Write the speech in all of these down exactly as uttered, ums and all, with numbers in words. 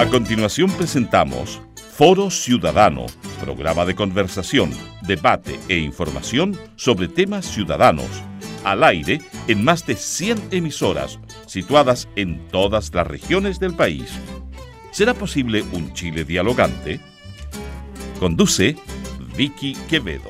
A continuación presentamos Foro Ciudadano, programa de conversación, debate e información sobre temas ciudadanos, al aire en más de cien emisoras, situadas en todas las regiones del país. ¿Será posible un Chile dialogante? Conduce Vicky Quevedo.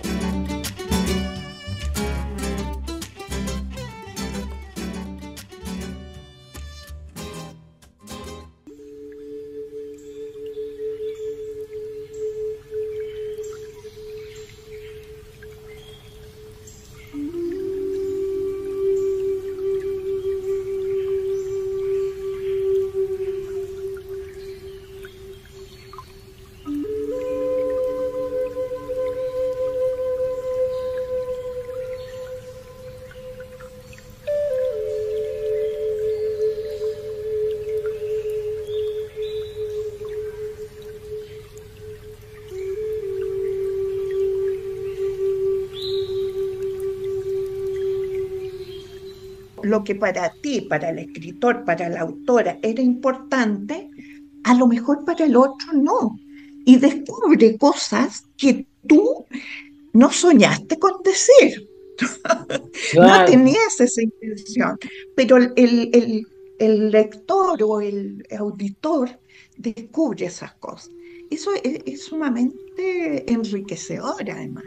Lo que para ti, para el escritor, para la autora era importante, a lo mejor para el otro no. Y descubre cosas que tú no soñaste con decir. No Claro. tenías esa intención, pero el, el, el- el lector o el auditor descubre esas cosas. Eso es, es sumamente enriquecedor, además.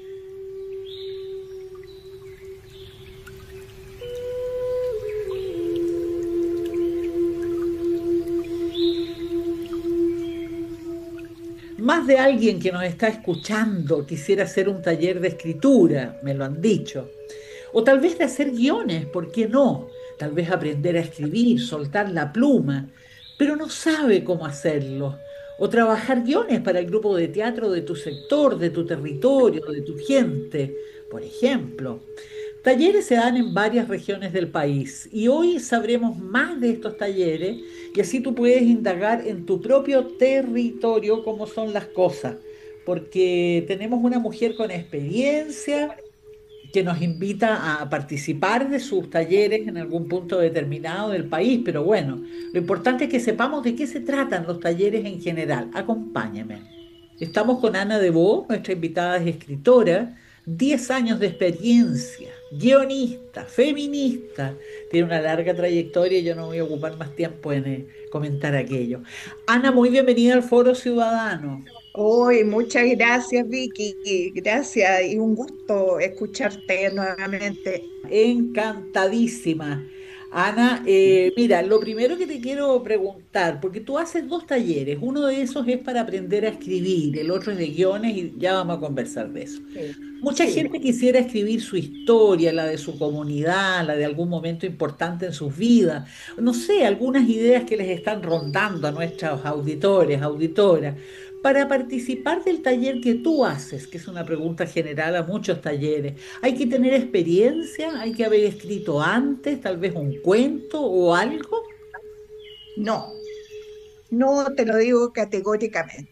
Más de alguien que nos está escuchando quisiera hacer un taller de escritura, me lo han dicho. O tal vez de hacer guiones, ¿por qué no? Tal vez aprender a escribir, soltar la pluma, pero no sabe cómo hacerlo. O trabajar guiones para el grupo de teatro de tu sector, de tu territorio, de tu gente, por ejemplo. Talleres se dan en varias regiones del país y hoy sabremos más de estos talleres y así tú puedes indagar en tu propio territorio cómo son las cosas, porque tenemos una mujer con experiencia que nos invita a participar de sus talleres en algún punto determinado del país, pero bueno, lo importante es que sepamos de qué se tratan los talleres en general. Acompáñame. Estamos con Ana de Bo, nuestra invitada es escritora, diez años de experiencia, guionista, feminista, tiene una larga trayectoria y yo no voy a ocupar más tiempo en eh, comentar aquello. Ana, muy bienvenida al Foro Ciudadano. Hoy, muchas gracias, Vicky. Gracias y un gusto escucharte nuevamente. Encantadísima. Ana, eh, mira, lo primero que te quiero preguntar, porque tú haces dos talleres, uno de esos es para aprender a escribir, el otro es de guiones y ya vamos a conversar de eso. Sí, Mucha sí. gente quisiera escribir su historia, la de su comunidad, la de algún momento importante en sus vidas, no sé, algunas ideas que les están rondando a nuestros auditores, auditoras. Para participar del taller que tú haces, que es una pregunta general a muchos talleres, ¿hay que tener experiencia? ¿Hay que haber escrito antes, tal vez un cuento o algo? No, no te lo digo categóricamente.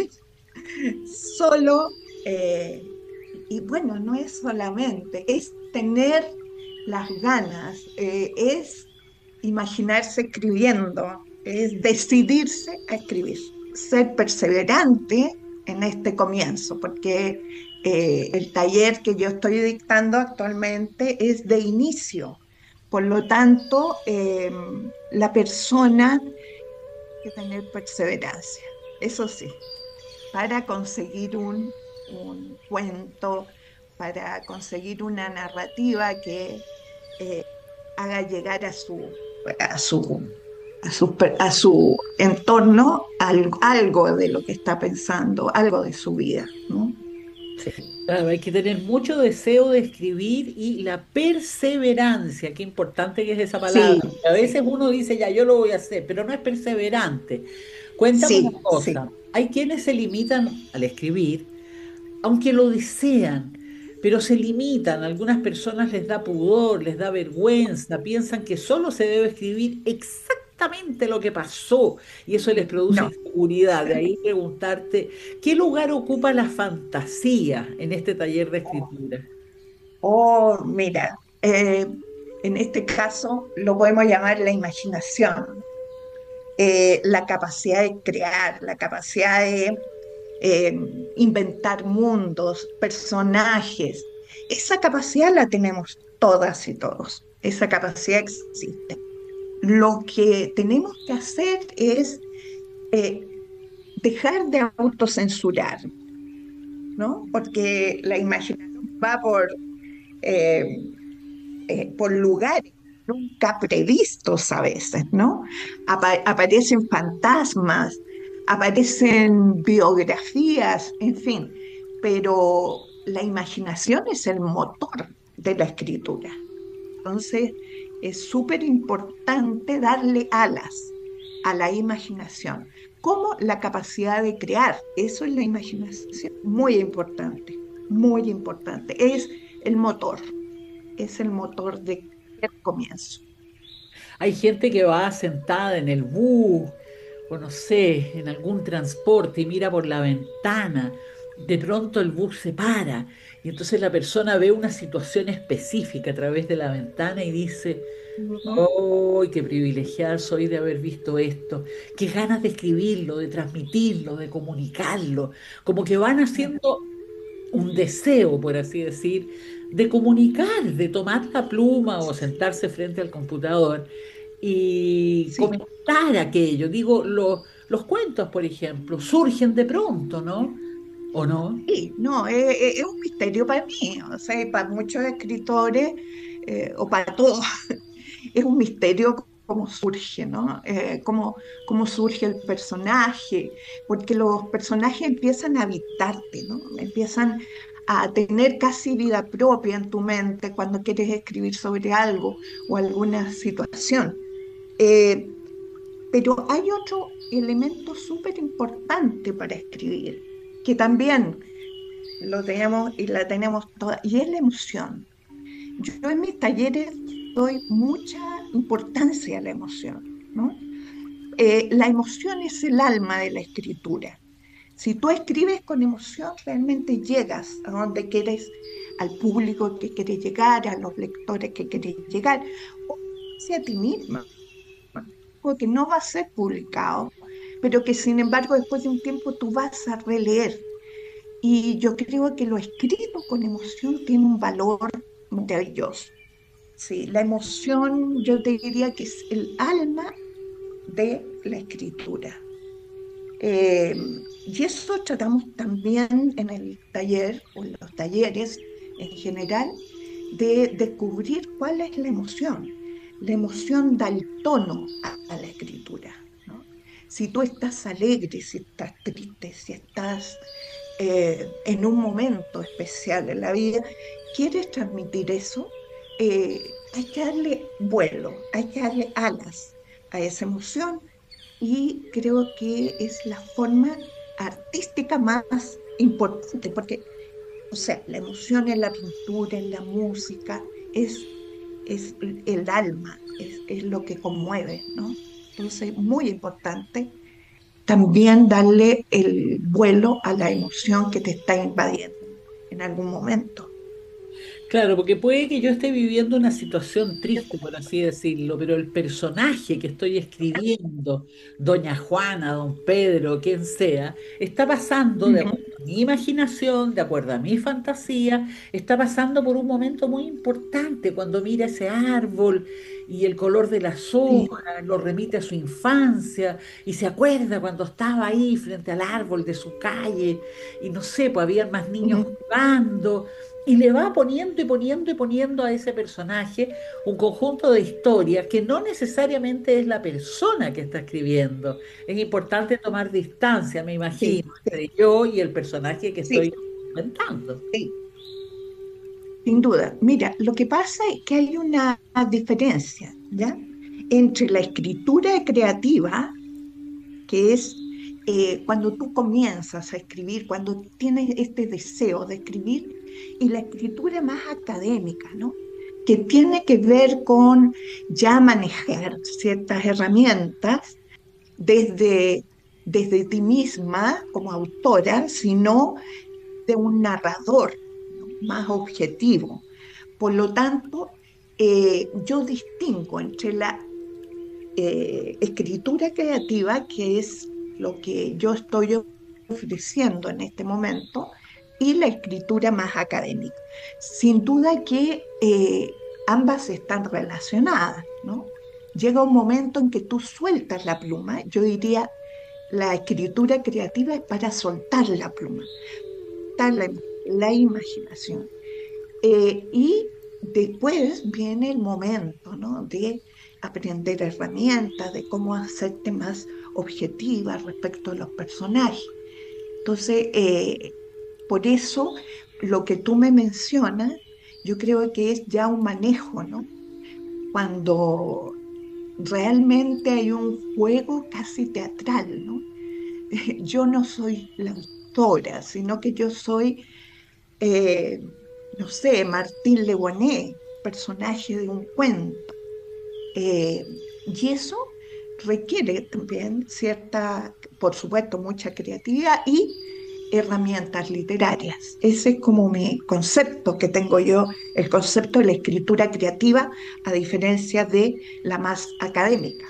Solo, eh, y bueno, no es solamente, es tener las ganas, eh, es imaginarse escribiendo, es decidirse a escribir, ser perseverante en este comienzo, porque eh, el taller que yo estoy dictando actualmente es de inicio. Por lo tanto, eh, la persona tiene que tener perseverancia, eso sí, para conseguir un, un cuento, para conseguir una narrativa que eh, haga llegar a su, a su, a su, per- a su entorno algo, algo de lo que está pensando, algo de su vida, ¿no? Sí, Claro, hay que tener mucho deseo de escribir y la perseverancia, qué importante que es esa sí, palabra. A veces uno dice, ya, yo lo voy a hacer, pero no es perseverante. Cuéntame una sí, sí. cosa, hay quienes se limitan al escribir, aunque lo desean, pero se limitan. A algunas personas les da pudor, les da vergüenza, piensan que solo se debe escribir exactamente lo que pasó y eso les produce No. inseguridad. De ahí preguntarte, ¿qué lugar ocupa la fantasía en este taller de escritura? Oh, mira, eh, en este caso lo podemos llamar la imaginación. eh, la capacidad de crear, la capacidad de eh, inventar mundos, personajes. Esa capacidad la tenemos todas y todos. Esa capacidad existe. Lo que tenemos que hacer es eh, dejar de autocensurar, ¿no? Porque la imaginación va por, eh, eh, por lugares nunca previstos a veces, ¿no? Apa- aparecen fantasmas, aparecen biografías, en fin, pero la imaginación es el motor de la escritura. Entonces, es súper importante darle alas a la imaginación, como la capacidad de crear. Eso es la imaginación, muy importante, muy importante. Es el motor, es el motor de cualquier comienzo. Hay gente que va sentada en el bus o no sé, en algún transporte y mira por la ventana. De pronto el bus se para y entonces la persona ve una situación específica a través de la ventana y dice, Ujú. ¡oh, qué privilegiada soy de haber visto esto! ¡Qué ganas de escribirlo, de transmitirlo, de comunicarlo! Como que van haciendo un deseo, por así decir, de comunicar, de tomar la pluma o sentarse frente al computador y Sí, comentar aquello. Digo, lo- los cuentos, por ejemplo, surgen de pronto, ¿no? ¿O no? sí, no, es, es- es un misterio para mí, o sea, para muchos escritores eh, o para todos, es un misterio cómo surge, ¿no? Eh, cómo, cómo surge el personaje, porque los personajes empiezan a habitarte, ¿no? Empiezan a tener casi vida propia en tu mente cuando quieres escribir sobre algo o alguna situación. Eh, pero hay otro elemento súper importante para escribir, que también lo tenemos y la tenemos toda, y es la emoción. Yo en mis talleres doy mucha importancia a la emoción, ¿no? Eh, la emoción es el alma de la escritura. Si tú escribes con emoción, realmente llegas a donde quieres, al público que quieres llegar, a los lectores que quieres llegar, o hacia ti misma, porque no va a ser publicado, pero que sin embargo después de un tiempo tú vas a releer. Y yo creo que lo escrito con emoción tiene un valor maravilloso. Sí, la emoción yo te diría que es el alma de la escritura. Eh, y eso tratamos también en el taller o en los talleres en general de descubrir cuál es la emoción. La emoción da el tono a, a la escritura, ¿no? Si tú estás alegre, si estás triste, si estás eh, en un momento especial en la vida, quieres transmitir eso, eh, hay que darle vuelo, hay que darle alas a esa emoción y creo que es la forma artística más importante, porque, o sea, la emoción en la pintura, en la música, es, es el alma, es, es lo que conmueve, ¿no? Entonces, muy importante también darle el vuelo a la emoción que te está invadiendo en algún momento. Claro, porque puede que yo esté viviendo una situación triste, por así decirlo, pero el personaje que estoy escribiendo, doña Juana, don Pedro, quien sea, está pasando, de Ujú. acuerdo a mi imaginación, de acuerdo a mi fantasía, está pasando por un momento muy importante cuando mira ese árbol y el color de las Sí, hojas lo remite a su infancia y se acuerda cuando estaba ahí frente al árbol de su calle y no sé, pues había más niños ujú, jugando y le va poniendo y poniendo y poniendo a ese personaje un conjunto de historias que no necesariamente es la persona que está escribiendo. Es importante tomar distancia, me sí, imagino, sí, entre yo y el personaje que sí, estoy inventando. sí, sin duda. Mira, lo que pasa es que hay una diferencia, ¿ya? Entre la escritura creativa, que es eh, cuando tú comienzas a escribir, cuando tienes este deseo de escribir, y la escritura más académica, ¿no? Que tiene que ver con ya manejar ciertas herramientas desde, desde ti misma como autora, sino de un narrador, ¿no? Más objetivo. Por lo tanto, eh, yo distingo entre la eh, escritura creativa, que es lo que yo estoy ofreciendo en este momento, y la escritura más académica. Sin duda que eh, ambas están relacionadas, ¿no? Llega un momento en que tú sueltas la pluma, yo diría, la escritura creativa es para soltar la pluma, soltar la, la imaginación. Eh, y después viene el momento, ¿no? De aprender herramientas, de cómo hacerte más objetiva respecto a los personajes. Entonces, eh, por eso lo que tú me mencionas, yo creo que es ya un manejo, ¿no? Cuando realmente hay un juego casi teatral, ¿no? Yo no soy la autora, sino que yo soy, eh, no sé, Martín Le Guanet, personaje de un cuento. Eh, y eso requiere también cierta, por supuesto, mucha creatividad y herramientas literarias. Ese es como mi concepto que tengo yo, el concepto de la escritura creativa, a diferencia de la más académica.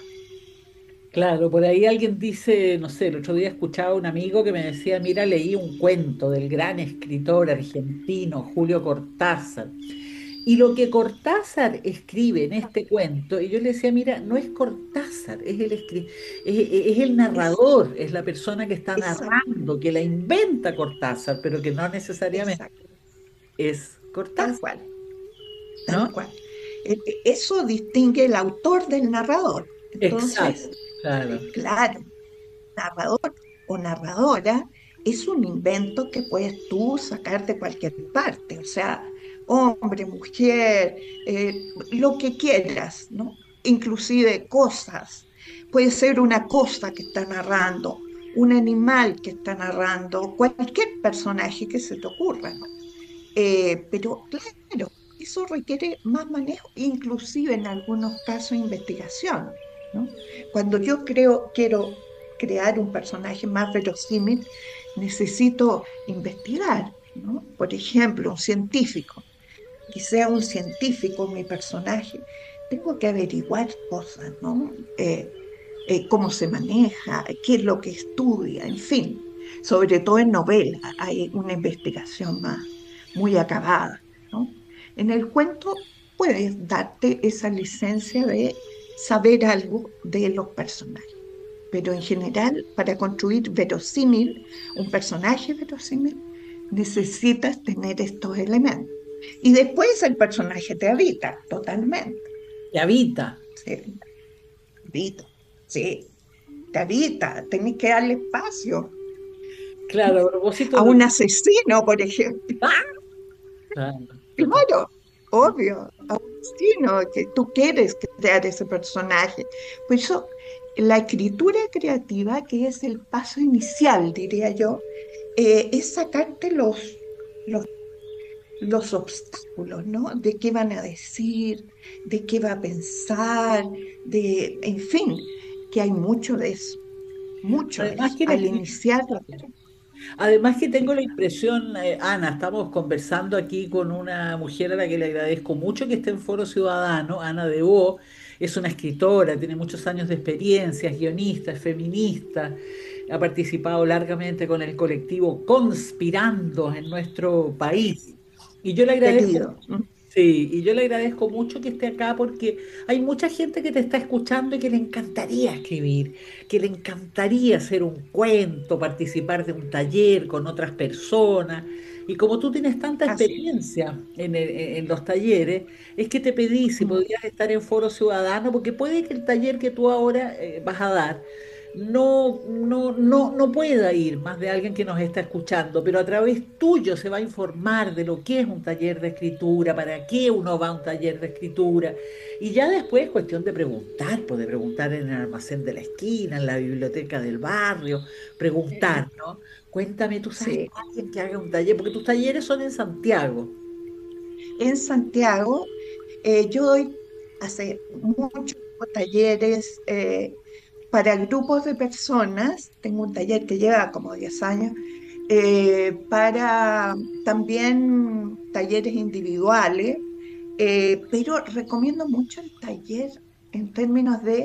Claro, por ahí alguien dice, no sé, el otro día escuchaba a un amigo que me decía, mira, leí un cuento del gran escritor argentino Julio Cortázar. Y lo que Cortázar escribe en este cuento, y yo le decía, mira, no es Cortázar, es el, escri- es, es el Es, narrador, es la persona que está exacto, narrando, que la inventa Cortázar, pero que no necesariamente exacto, es tal Cortázar, cual, tal ¿no? cual. Eh, eh, Eso distingue el autor del narrador. Entonces, Exacto, claro. eh, claro, narrador o narradora es un invento que puedes tú sacar de cualquier parte, o sea, hombre, mujer, eh, lo que quieras, ¿no? Inclusive cosas. Puede ser una cosa que está narrando, un animal que está narrando, cualquier personaje que se te ocurra, ¿no? Eh, pero claro, eso requiere más manejo, inclusive en algunos casos investigación, ¿no? Cuando yo creo, quiero crear un personaje más verosímil, necesito investigar, ¿no? Por ejemplo, un científico, que sea un científico mi personaje, tengo que averiguar cosas, ¿no? Eh, eh, cómo se maneja, qué es lo que estudia, en fin. Sobre todo en novela hay una investigación más muy acabada, ¿no? En el cuento puedes darte esa licencia de saber algo de los personajes, pero en general para construir verosímil, un personaje verosímil, necesitas tener estos elementos. Y después el personaje te habita totalmente, Que habita. ¿sí? Habita, sí, te habita, tenés que darle espacio Claro, a propósito a de... un asesino, por ejemplo. Claro, total. Claro, obvio, a un asesino que tú quieres crear ese personaje. Por eso, la escritura creativa, que es el paso inicial, diría yo, eh, es sacarte los, los, los obstáculos, ¿no? De qué van a decir, de qué va a pensar, de, en fin, que hay mucho de eso, mucho de Además eso, que la al escritura iniciar la... Además que tengo Sí, la impresión, eh, Ana, estamos conversando aquí con una mujer a la que le agradezco mucho que esté en Foro Ciudadano, Ana de O, es una escritora, tiene muchos años de experiencia, es guionista, es feminista, ha participado largamente con el colectivo Conspirando en nuestro país. Y yo le agradezco. querido. ¿No? Sí, y yo le agradezco mucho que esté acá porque hay mucha gente que te está escuchando y que le encantaría escribir, que le encantaría hacer un cuento, participar de un taller con otras personas. Y como tú tienes tanta Así. experiencia en, el- en los talleres, es que te pedí si Mm. podrías estar en Foro Ciudadano, porque puede que el taller que tú ahora eh, vas a dar no, no, no, no pueda ir más de alguien que nos está escuchando, pero a través tuyo se va a informar de lo que es un taller de escritura, para qué uno va a un taller de escritura. Y ya después es cuestión de preguntar, pues de preguntar en el almacén de la esquina, en la biblioteca del barrio, Sí, preguntar, ¿no? Cuéntame, ¿tú sabes sí. alguien que haga un taller? Porque tus talleres son en Santiago. En Santiago, eh, yo doy hace muchos talleres eh, para grupos de personas. Tengo un taller que lleva como diez años, eh, para también talleres individuales, eh, pero recomiendo mucho el taller en términos de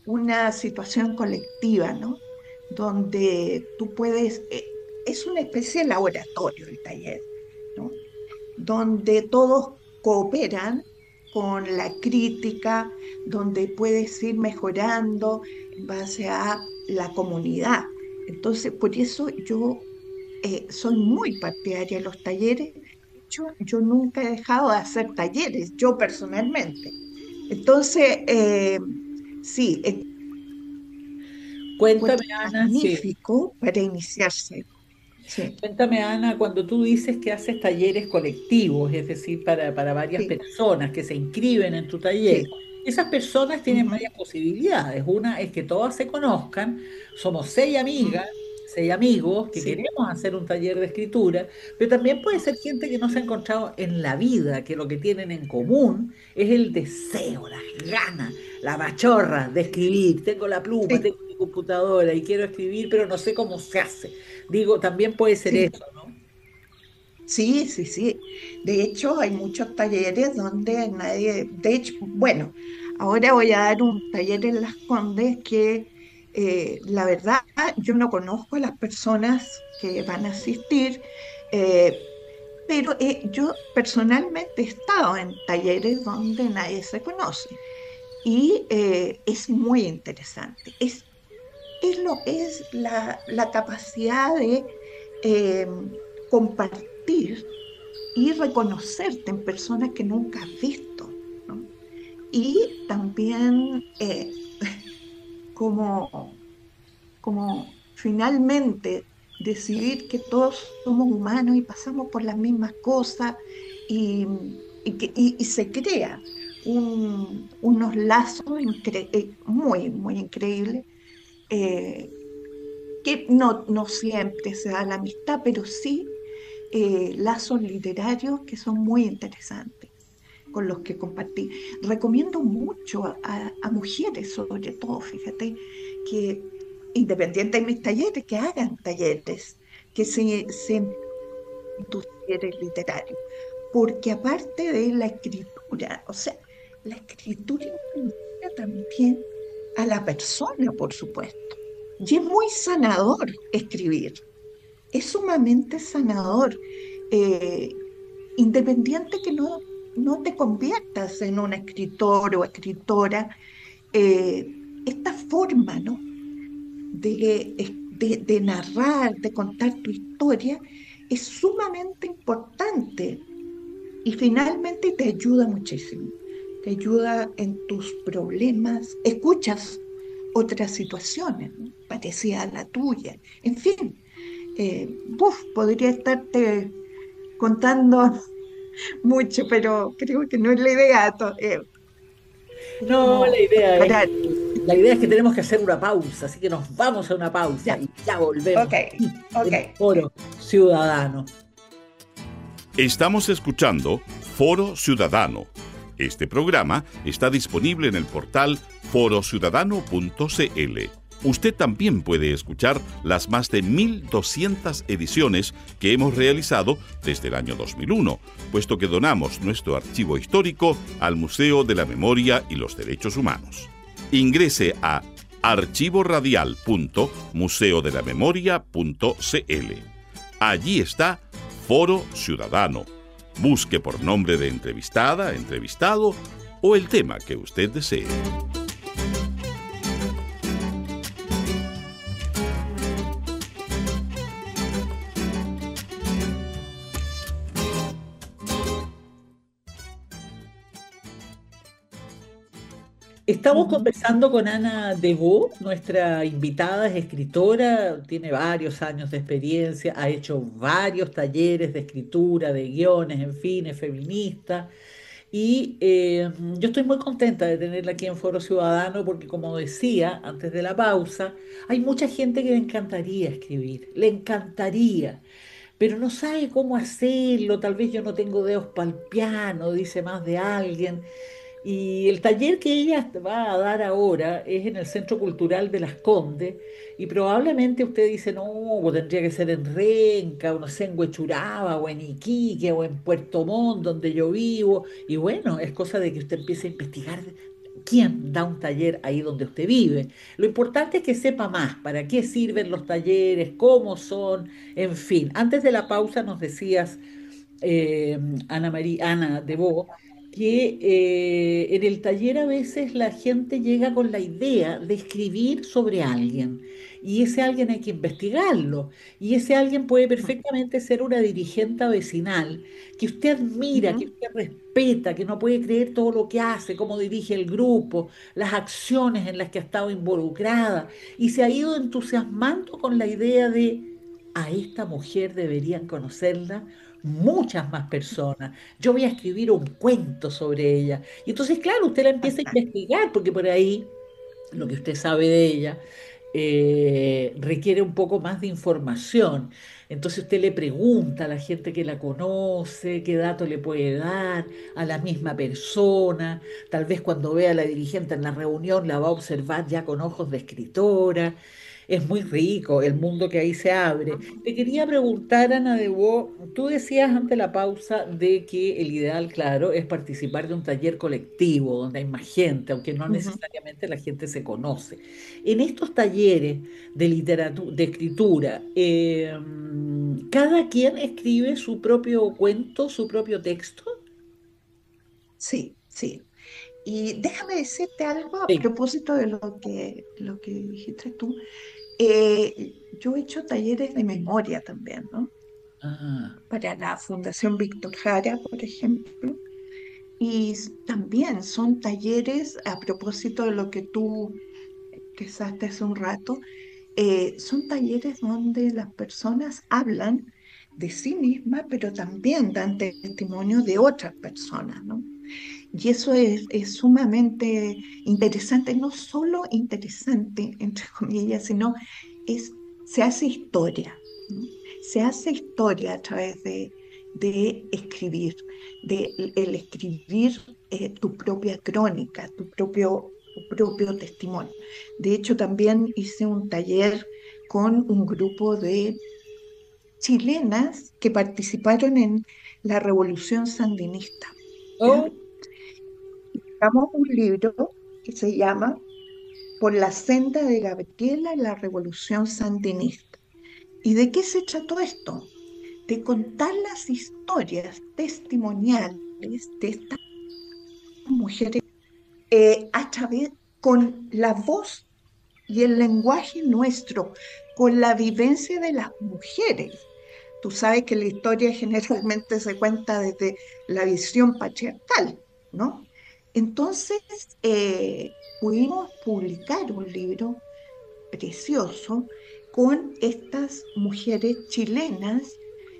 una situación colectiva, ¿no? Donde tú puedes, eh, es una especie de laboratorio el taller, ¿no? Donde todos cooperan con la crítica, donde puedes ir mejorando en base a la comunidad. Entonces, por eso yo eh, soy muy partidaria de los talleres. De hecho, yo nunca he dejado de hacer talleres, yo personalmente. Entonces, eh, sí, Cuéntame, encuentro Ana, sí. magnífico para iniciarse. Sí, Cuéntame, Ana, cuando tú dices que haces talleres colectivos, es decir, para, para varias sí, personas que se inscriben en tu taller, sí. esas personas tienen Ujú, varias posibilidades. Una es que todas se conozcan, somos seis ujú, amigas, seis amigos que sí, queremos hacer un taller de escritura, pero también puede ser gente que no se ha encontrado en la vida, que lo que tienen en común es el deseo, las ganas, la pachorra de escribir. Tengo la pluma, sí, tengo mi computadora y quiero escribir, pero no sé cómo se hace. Digo, también puede ser sí, eso, ¿no? sí, sí, sí. De hecho, hay muchos talleres donde nadie, de hecho, bueno, ahora voy a dar un taller en Las Condes que eh, la verdad yo no conozco a las personas que van a asistir, eh, pero eh, yo personalmente he estado en talleres donde nadie se conoce y eh, es muy interesante. Es, es, lo, es la, la capacidad de eh, compartir y reconocerte en personas que nunca has visto, ¿no? Y también eh, como, como finalmente decidir que todos somos humanos y pasamos por las mismas cosas y, y que, y- y se crea un- unos lazos incre- eh, muy, muy increíbles, eh, que no, no siempre se da la amistad, pero sí eh, lazos literarios que son muy interesantes con los que compartí. Recomiendo mucho a, a- a mujeres, sobre todo, fíjate, que independiente de mis talleres, que hagan talleres, que se, se talleres literarios, porque aparte de la escritura, o sea, la escritura involucra también a la persona, por supuesto. Y es muy sanador escribir, es sumamente sanador. Eh, Independiente que no, no te conviertas en un escritor o escritora, eh, esta forma, ¿no? de, de, de narrar, de contar tu historia, es sumamente importante y finalmente te ayuda muchísimo. Te ayuda en tus problemas, escuchas otras situaciones, ¿no? Parecidas a la tuya. En fin, eh, uf, podría estarte contando mucho, pero creo que no es la idea. to- eh, es No, la como idea es parar. que, la idea es que tenemos que hacer una pausa, así que nos vamos a una pausa Ya, y ya ok, volvemos aquí ok. en Foro Ciudadano. Estamos escuchando Foro Ciudadano. Este programa está disponible en el portal foro ciudadano punto c l. Usted también puede escuchar las más de mil doscientas ediciones que hemos realizado desde el año dos mil uno, puesto que donamos nuestro archivo histórico al Museo de la Memoria y los Derechos Humanos. Ingrese a archivo radial punto museo de la memoria punto c l. Allí está Foro Ciudadano. Busque por nombre de entrevistada, entrevistado o el tema que usted desee. Estamos Ujú. conversando con Ana Devaux, nuestra invitada, es escritora, tiene varios años de experiencia, ha hecho varios talleres de escritura, de guiones, en fin, es feminista. Y eh, yo estoy muy contenta de tenerla aquí en Foro Ciudadano porque, como decía antes de la pausa, hay mucha gente que le encantaría escribir, le encantaría, pero no sabe cómo hacerlo. Tal vez yo no tengo dedos para el piano, dice más de alguien. Y el taller que ella va a dar ahora es en el Centro Cultural de Las Condes y probablemente usted dice, no, pues tendría que ser en Renca, o no sé, en Huechuraba, o en Iquique, o en Puerto Montt, donde yo vivo. Y bueno, es cosa de que usted empiece a investigar quién da un taller ahí donde usted vive. Lo importante es que sepa más, para qué sirven los talleres, cómo son, en fin. Antes de la pausa nos decías, eh, Ana María, Ana de Bo, que eh, en el taller a veces la gente llega con la idea de escribir sobre alguien y ese alguien hay que investigarlo y ese alguien puede perfectamente ser una dirigente vecinal que usted admira, que Ujú. usted respeta, que no puede creer todo lo que hace, cómo dirige el grupo, las acciones en las que ha estado involucrada y se ha ido entusiasmando con la idea de a esta mujer deberían conocerla muchas más personas. Yo voy a escribir un cuento sobre ella. Y entonces, claro, usted la empieza a investigar, porque por ahí lo que usted sabe de ella eh, requiere un poco más de información. Entonces usted le pregunta a la gente que la conoce, qué dato le puede dar a la misma persona. Tal vez cuando vea a la dirigente en la reunión la va a observar ya con ojos de escritora. Es muy rico el mundo que ahí se abre. Te quería preguntar, Ana de Bo, tú decías ante la pausa de que el ideal, claro, es participar de un taller colectivo donde hay más gente, aunque no Ujú. necesariamente la gente se conoce. En estos talleres de literatura, de escritura, eh, ¿cada quien escribe su propio cuento, su propio texto? Sí, sí. Y déjame decirte algo a Sí. propósito de lo que, lo que dijiste tú. Eh, yo he hecho talleres de memoria también, ¿no? Ah, Para la Fundación Víctor Jara, por ejemplo. Y s- también son talleres, a propósito de lo que tú expresaste hace un rato, eh, son talleres donde las personas hablan de sí mismas, pero también dan testimonio de otras personas, ¿no? Y eso es, es sumamente interesante, no solo interesante, entre comillas, sino es, se hace historia, ¿no? Se hace historia a través de, de escribir, de el escribir eh, tu propia crónica, tu propio, tu propio testimonio. De hecho, también hice un taller con un grupo de chilenas que participaron en la Revolución Sandinista, ¿ya? oh, Sacamos un libro que se llama Por la senda de Gabriela en la Revolución Sandinista. ¿Y de qué se trató esto? De contar las historias testimoniales de estas mujeres eh, a través, con la voz y el lenguaje nuestro, con la vivencia de las mujeres. Tú sabes que la historia generalmente se cuenta desde la visión patriarcal, ¿no? Entonces, eh, pudimos publicar un libro precioso con estas mujeres chilenas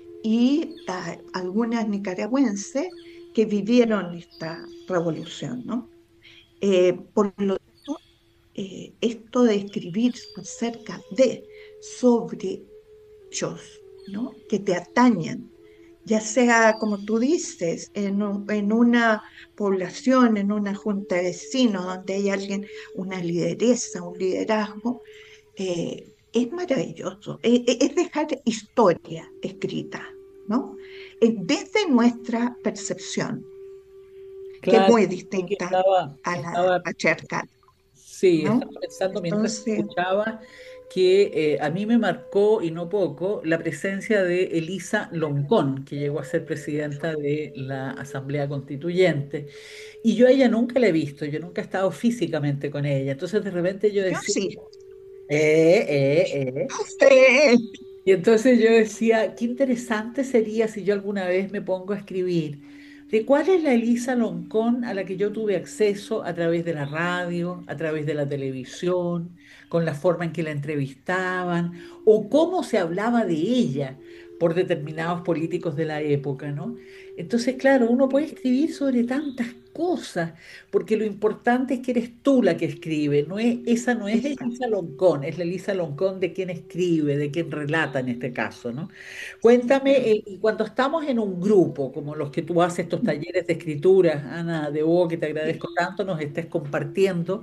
y ah, algunas nicaragüenses que vivieron esta revolución, ¿no? Eh, por lo tanto, eh, esto de escribir acerca de, sobre hechos, ¿no? Que te atañan, ya sea, como tú dices, en, un- en una población, en una junta de vecinos, donde hay alguien, una lideresa, un liderazgo, eh, es maravilloso. Eh, eh, es dejar historia escrita, ¿no? Eh, desde nuestra percepción, que es claro, muy sí que distinta estaba, a la estaba patriarcal, Sí, estaba ¿no? pensando mientras Entonces, escuchaba que eh, a mí me marcó, y no poco, la presencia de Elisa Loncón, que llegó a ser presidenta de la Asamblea Constituyente. Y yo a ella nunca la he visto, yo nunca he estado físicamente con ella. Entonces de repente yo yo decía, sí. eh, eh, eh. Sí. Y entonces yo decía, qué interesante sería si yo alguna vez me pongo a escribir de cuál es la Elisa Loncón a la que yo tuve acceso a través de la radio, a través de la televisión, con la forma en que la entrevistaban, o cómo se hablaba de ella por determinados políticos de la época, ¿no? Entonces, claro, uno puede escribir sobre tantas cosas, porque lo importante es que eres tú la que escribe, no es, esa no es Exacto. Elisa Loncón, es la Elisa Loncón de quien escribe, de quien relata en este caso, ¿no? Cuéntame, eh, y cuando estamos en un grupo, como los que tú haces, estos talleres de escritura, Ana de Bo, que te Sí. agradezco tanto, nos estés compartiendo,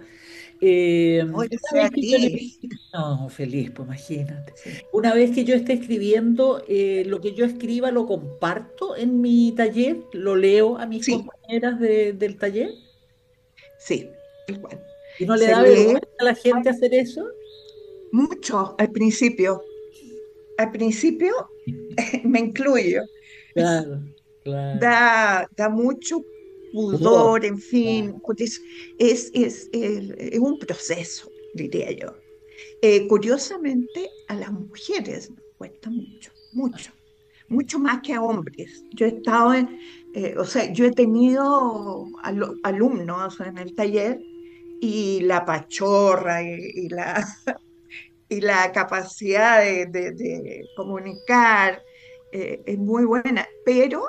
eh, Hoy una sea vez a que yo le... ti. No, feliz, pues imagínate. Sí. Una vez que yo esté escribiendo, eh, lo que yo escriba lo comparto en mi taller, lo leo a mis Sí, compañeras de- del taller. sí. tal cual. ¿Y no le Se da lee vergüenza a la gente hacer eso? mucho al principio. Al principio me incluyo. Claro, claro. Da, da mucho Pudor. pudor, en fin, Claro. porque es, es, es, es- es un proceso, diría yo. Eh, curiosamente, a las mujeres nos cuesta mucho, mucho, mucho más que a hombres. Yo he estado en, eh, o sea, yo he tenido alu- alumnos en el taller y la pachorra y, y la, y la capacidad de, de- de comunicar eh, es muy buena, pero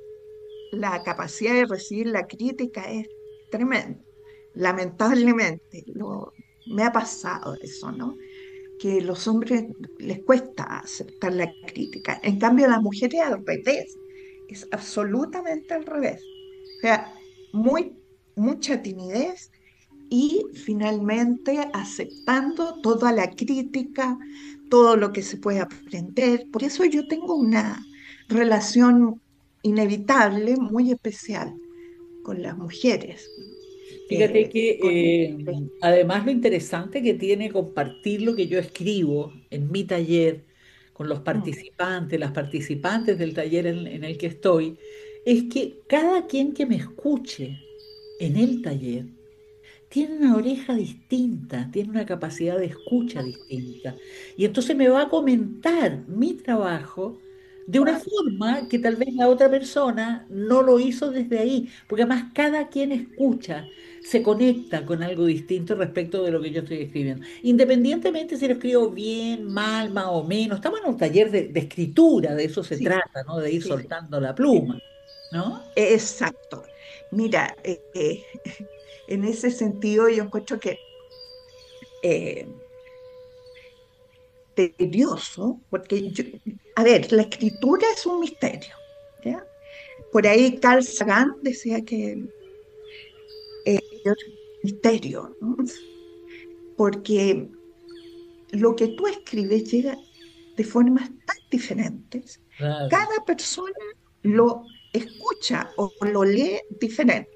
la capacidad de recibir la crítica es tremenda. Lamentablemente, lo, me ha pasado eso, ¿no? Que los hombres les cuesta aceptar la crítica. En cambio, a las mujeres al revés, es absolutamente al revés. O sea, muy, mucha timidez y finalmente aceptando toda la crítica, todo lo que se puede aprender. Por eso yo tengo una relación inevitable, muy especial con las mujeres, Fíjate eh, con que eh, además lo interesante que tiene compartir lo que yo escribo en mi taller con los mm, participantes, las participantes del taller en, en el que estoy, es que cada quien que me escuche en el taller tiene una oreja distinta, tiene una capacidad de escucha distinta. Y entonces me va a comentar mi trabajo de una forma que tal vez la otra persona no lo hizo desde ahí, porque además cada quien escucha, se conecta con algo distinto respecto de lo que yo estoy escribiendo. Independientemente si lo escribo bien, mal, más o menos, estamos en un taller de, de escritura, de eso se sí, trata, ¿no? De ir sí, soltando la sí, pluma, ¿no? exacto. Mira, eh, eh, en ese sentido yo encuentro que eh, tedioso, porque yo- a ver, la escritura es un misterio, ¿ya? Por ahí Carl Sagan decía que eh, es un misterio, ¿no? Porque lo que tú escribes llega de formas tan diferentes. Claro. Cada persona lo escucha o lo lee diferente.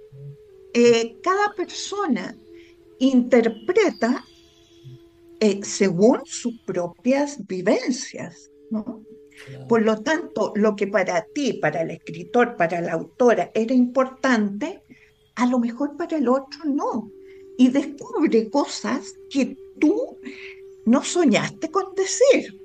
Eh, cada persona interpreta eh, según sus propias vivencias, ¿no? Por Claro. lo tanto, lo que para ti, para el escritor, para la autora era importante, a lo mejor para el otro no. Y descubre cosas que tú no soñaste con decir,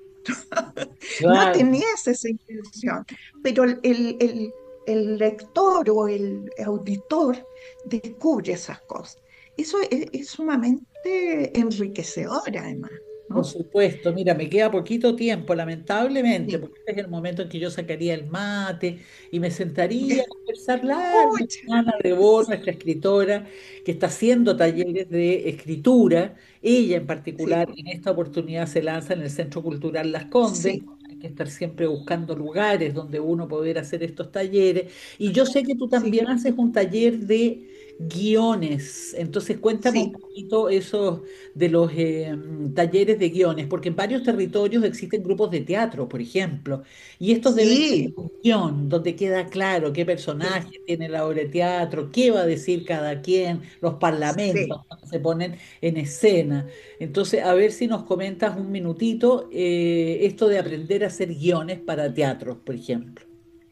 no Claro. tenías esa intención, pero el, el- el- el lector o el auditor descubre esas cosas. Eso es, es sumamente enriquecedor, además, Por ¿no? supuesto, mira, me queda poquito tiempo, lamentablemente, Sí. porque este es el momento en que yo sacaría el mate y me sentaría a conversar largo Pucha, con Ana Rebord, nuestra escritora, que está haciendo talleres de escritura. Ella en sí, particular, en esta oportunidad se lanza en el Centro Cultural Las Condes. sí, Hay que estar siempre buscando lugares donde uno poder hacer estos talleres. Y yo sé que tú sí, también haces un taller de guiones. Entonces, cuéntame un sí, poquito eso de los eh, talleres de guiones, porque en varios territorios existen grupos de teatro, por ejemplo, y estos deben tener sí, un guión donde queda claro qué sí, personaje tiene la obra de teatro, qué va a decir cada quien, los sí. parlamentos ¿no? Se ponen en escena. Entonces, a ver si nos comentas un minutito eh, esto de aprender a hacer guiones para teatros, por ejemplo.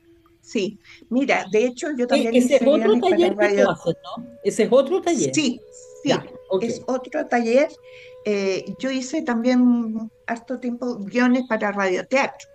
Sí, mira, de hecho yo E- también ese es hice otro guiones para taller que tú radio. haces, ¿no? Ese es otro taller. Sí, Ya, sí, ok. es otro taller. Eh, yo hice también harto tiempo guiones para radioteatro,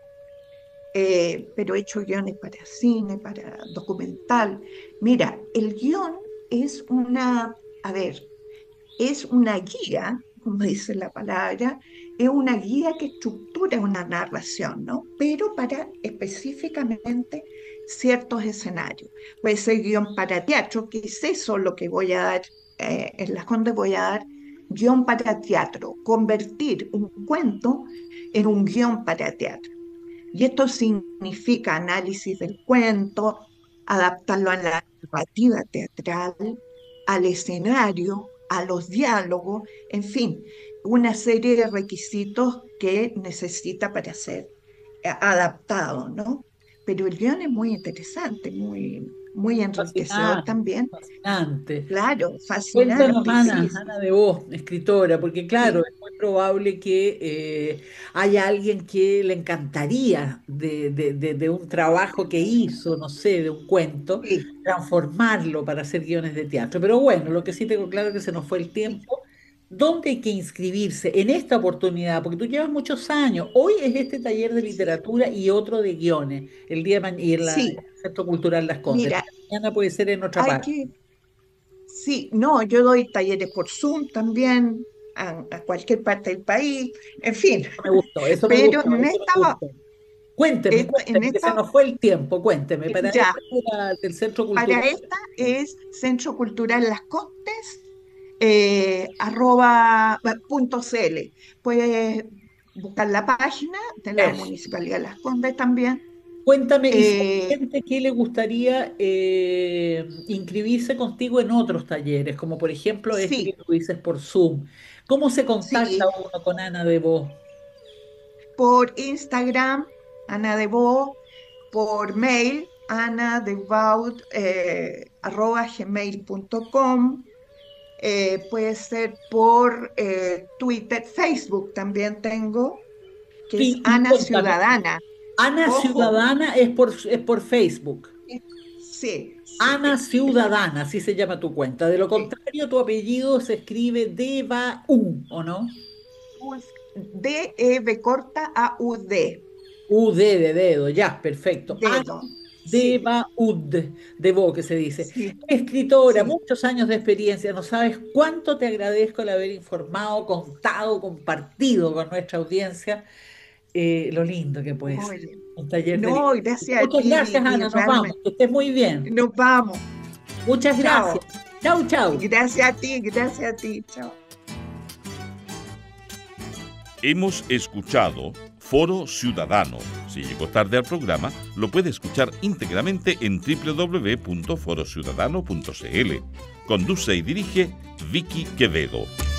eh, pero he hecho guiones para cine, para documental. Mira, el guión es una, a ver, es una guía, como dice la palabra, es una guía que estructura una narración, ¿no? Pero para específicamente ciertos escenarios. Puede ser guión para teatro, que es eso lo que voy a dar, eh, en Las Condes voy a dar guión para teatro, convertir un cuento en un guión para teatro. Y esto significa análisis del cuento, adaptarlo a la narrativa teatral, al escenario, a los diálogos, en fin, una serie de requisitos que necesita para ser eh, adaptado, ¿no? Pero el guión es muy interesante, muy... muy enriquecedor Fascinante, también. fascinante. Claro, Cuéntanos, fascinante, Ana, sí, Ana de Vos, escritora, porque claro, sí, es muy probable que eh, haya alguien que le encantaría de, de- de- de un trabajo que hizo, no sé, de un cuento, sí, transformarlo para hacer guiones de teatro. Pero bueno, lo que sí tengo claro es que se nos fue el sí, tiempo. ¿Dónde hay que inscribirse en esta oportunidad? Porque tú llevas muchos años. Hoy es este taller de sí, literatura y otro de guiones, el día de mañana y en la- en sí. el Centro Cultural Las Condes. Mira, Mañana puede ser en otra hay parte. que, sí, no, yo doy talleres por Zoom también a, a cualquier parte del país, en fin, Me gustó, eso me pero gustó, en eso me esta, gustó. Cuénteme, esta- en cuénteme, que se esta, nos fue el tiempo, cuénteme, para ya, este era del Centro para Cultural. esta es Centro Cultural Las Condes, eh, arroba punto cl. Puedes buscar la página de la Eso. Municipalidad de Las Condes también. Cuéntame, ¿y si hay Eh, gente que le gustaría eh, inscribirse contigo en otros talleres, como por ejemplo este que sí, tú dices por Zoom? ¿Cómo se contacta sí, uno con Ana de Vos? por Instagram, Ana de Bo, por mail, anadevout, eh, arroba gmail punto com, eh, puede ser por eh, Twitter, Facebook también tengo, que es Y, y Ana cuéntame, Ciudadana. Ana Ojo, Ciudadana es por, es por Facebook. sí, sí, Ana es, es, Ciudadana, así se llama tu cuenta. De lo sí. contrario, tu apellido se escribe Deva-U, ¿o no? D, E, B corta, A, U, D. U D de dedo, ya, perfecto. Ana Dedo. Sí, Deva-Ud, de vos que se dice. sí, Escritora, sí. muchos años de experiencia. No sabes cuánto te agradezco el haber informado, contado, compartido con nuestra audiencia eh, lo lindo que puede ser Oye, un taller de no, literatura. gracias a Muchas ti, gracias, Vicky, Ana. Nos vamos. realmente. Que estés muy bien. Nos vamos. Muchas Chao. gracias. Chau, chau. Gracias a ti, gracias a ti. Chao. Hemos escuchado Foro Ciudadano. Si llegó tarde al programa, lo puede escuchar íntegramente en doble u doble u doble u punto foro ciudadano punto c l. Conduce y dirige Vicky Quevedo.